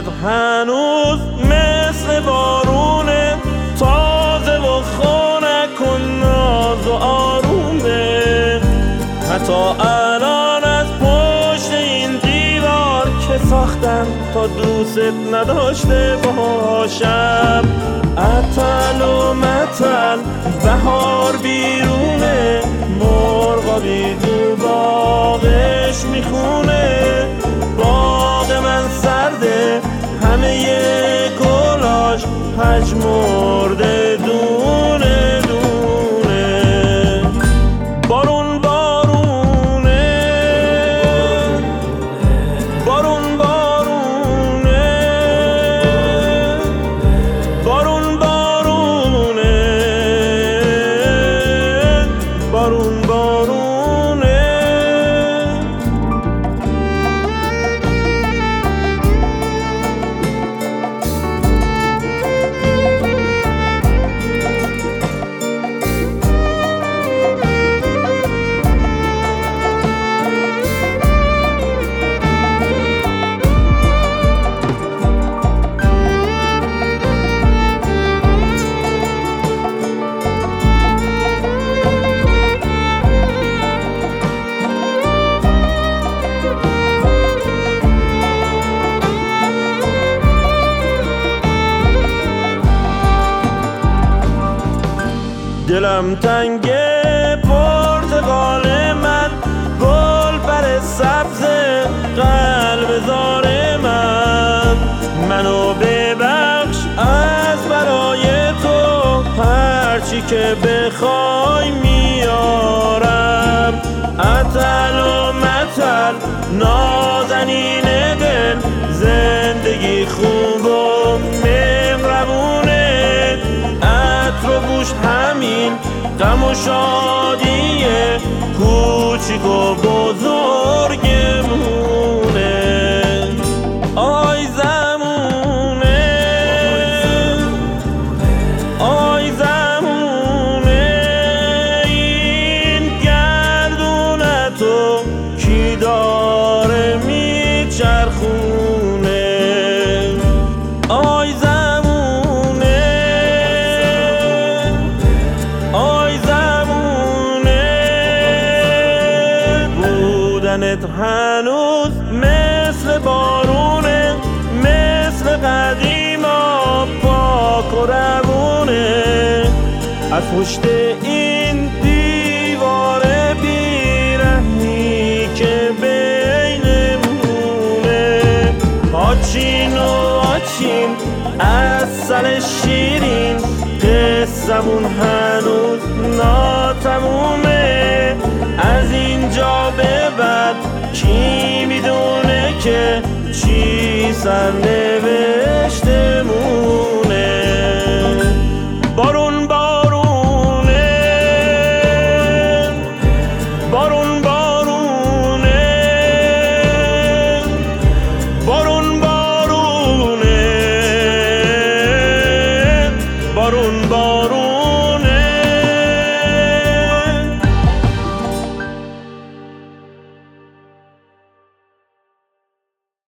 بودنت هنوز مثل بارونه، تازه و خنک و ناز و آرومه. حتی الان از پشت این دیوار که ساختم تا دوست نداشته باشم، عطل و مطل بهار بیرونه، مرغابی تو باغش میخونه. باغ من سرده، همه گلاش پژمرده دونه دونه. بارون بارونه، بارون بارونه، بارون بارونه، بارون بارونه. دلم تنگه پرتقال من، گل بر سبز قلب زار من. منو ببخش از برای تو، هرچی که بخوای میارم. عطل و مطل نازنین دل، زندگی خوب و مهربونه. عطر و بوش همین غم و شادیه، کوچیک و بزرگمونه. آی زمونه، آی زمونه، این گردونتو کی داره میچرخونه. آی زمونه، آی زمونه، بودنت هنوز مثل بارونه، مثل قدیما پاک و روونه. از پشت این دیوار بیرحمی که بینمونه، آچین و آچین عسل شیرین، قصمون هنوز ناتمومه. از اینجا به بعد کی میدونه که چی سرنوشته.